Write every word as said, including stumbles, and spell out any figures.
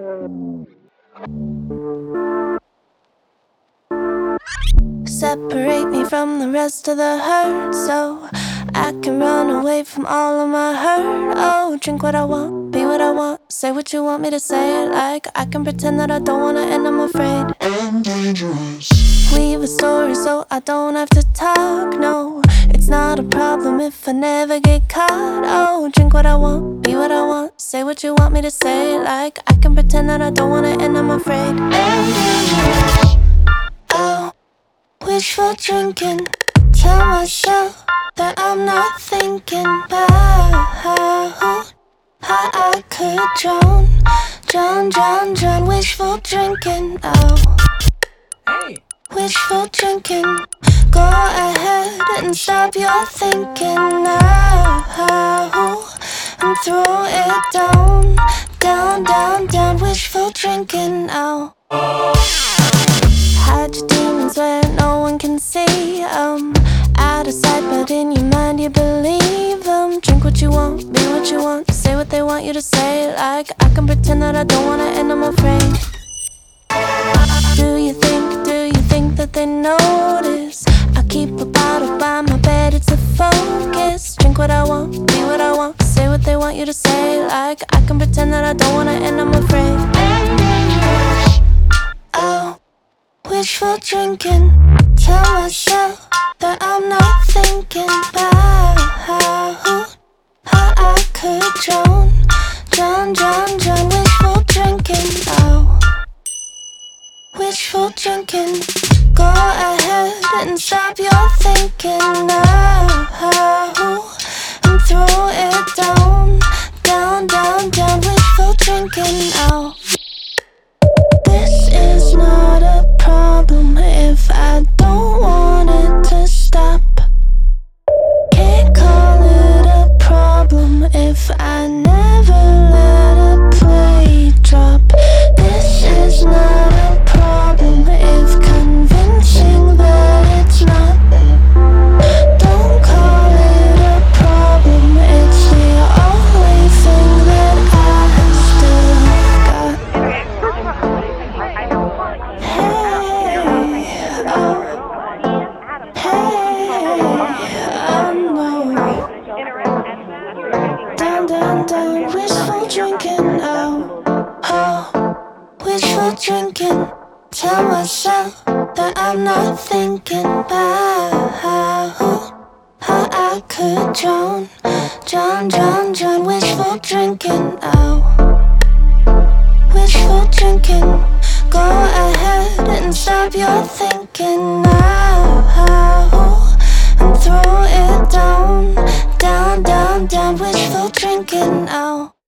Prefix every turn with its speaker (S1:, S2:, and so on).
S1: Separate me from the rest of the hurt, so I can run away from all of my hurt. Oh, drink what I want, be what I want, say what you want me to say. Like I can pretend that I don't wanna, and I'm afraid I'm dangerous. Weave a story so I don't have to talk. No, it's not a problem if I never get caught. Oh, drink what I want, be what I want, say what you want me to say. Like I can pretend that I don't wanna, and I'm afraid I'm dangerous. Oh, wishful drinking, tell myself that I'm not thinking about how I could drown, drown, drown, drown. Wishful drinking, oh, wishful drinking. Go ahead and stop your thinking now and throw it down, down, down, down. Wishful drinking, oh. Hide your demons where no one can see 'em. Out of sight but in your mind you believe 'em. Drink what you want, be what you want, say what they want you to say. Like I can pretend that I don't wanna, and I'm afraid. Do you think, do you think that they notice? I keep a bottle by my bed, it's a focus. Drink what I want, be what I want, say what they want you to say. Like I can pretend that I don't wanna, and I'm afraid. Oh, wishful drinking, tell myself that I'm not thinking about how, how I could drown, drown, drown, drown. Wishful drinking, oh, wishful drinking. Go ahead and stop your thinking now and throw it down, down, down, down. Wishful drinking, oh. This is not a problem if I don't want it to stop. Can't call it a problem if I never let a play drop. This is not a problem if convincing that it's not. Don't call it a problem, it's the only thing that I still got. Hey, oh, hey, I know. Down, down, down, wishful drinking, oh, oh, wishful drinking. Tell myself that I'm not thinking about how, how I could drown, drown, drown, drown. Wishful drinking, oh, wishful drinking. Go ahead and stop your thinking now and throw it down, down, down, down. Wishful drinking, oh.